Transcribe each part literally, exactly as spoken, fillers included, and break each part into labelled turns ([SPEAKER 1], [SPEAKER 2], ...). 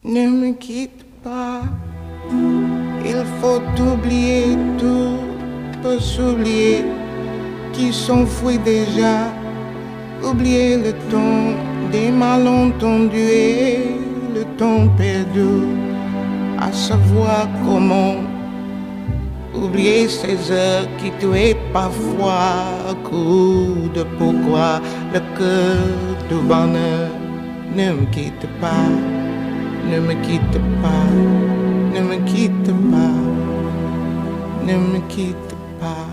[SPEAKER 1] Ne me quitte pas, il faut oublier tout, peut s'oublier, qui s'enfuit déjà, oublier le temps des malentendus et le temps perdu, à savoir comment oublier ces heures qui tuaient parfois, coup de pourquoi le cœur du bonheur. Ne me quitte pas, ne me quitte pas, ne me quitte pas, ne me quitte pas.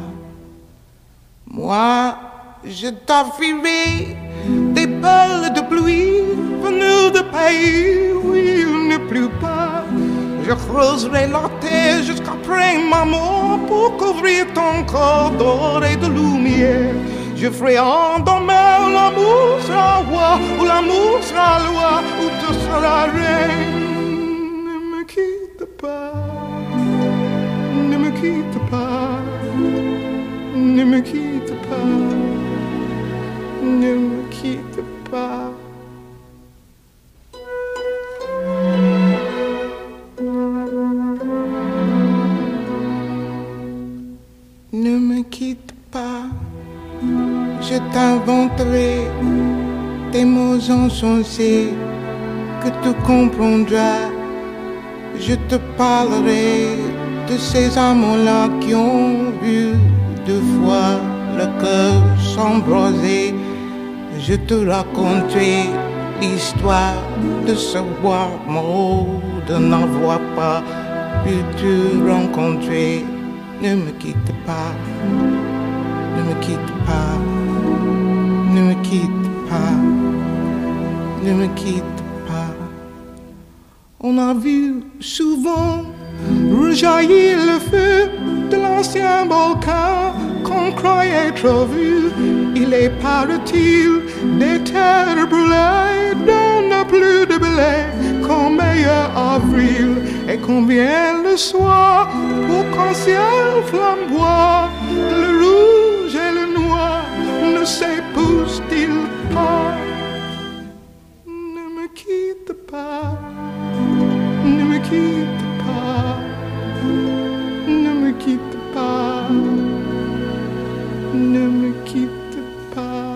[SPEAKER 1] Moi, je t'offrirai des perles de pluie venues de pays où il ne pleut pas. Je creuserai la terre jusqu'après ma mort pour couvrir ton corps d'or et de lumière. Je ferai endormir l'amour sera roi, ou l'amour sera loi, ou tu seras reine. Ne me quitte pas, ne me quitte pas, ne me quitte pas, ne me quitte pas. Ne me quitte pas, je t'inventerai des mots insensés que tu comprendras. Je te parlerai de ces amants-là qui ont vu deux fois le cœur s'embraser. Je te raconterai l'histoire de ce bois mort, de n'avoir pas pu te rencontrer. Ne me quitte pas, ne me quitte pas, ne me quitte pas, ne me quitte pas. On a vu souvent rejaillir le feu de l'ancien volcan qu'on croyait trop vu. Il est, paraît-il, des terres brûlées dont n'a plus de blé qu'en meilleur avril. Et combien le soir pour qu'un ciel flamboie, le rouge et le noir ne s'épousent-ils pas? Ne me quitte pas, ne me quitte pas, ne me quitte pas, ne me quitte pas.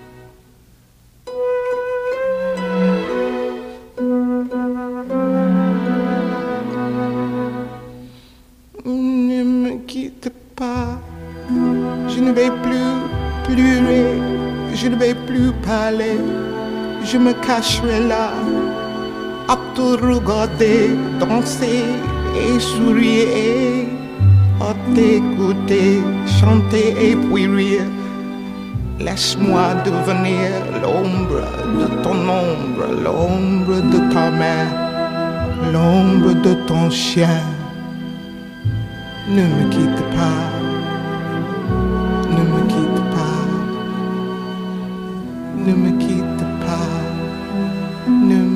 [SPEAKER 1] Ne me quitte pas, je ne vais plus pleurer, je ne vais plus parler, je me cacherai là, à te regarder, danser et sourire, à t'écouter, chanter et puis rire. Laisse-moi devenir l'ombre de ton ombre, l'ombre de ta main, l'ombre de ton chien. Ne me quitte pas, ne me quitte pas, ne me quitte pas, ne me